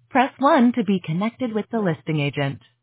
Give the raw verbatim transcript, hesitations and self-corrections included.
Press one to be connected with the listing agent.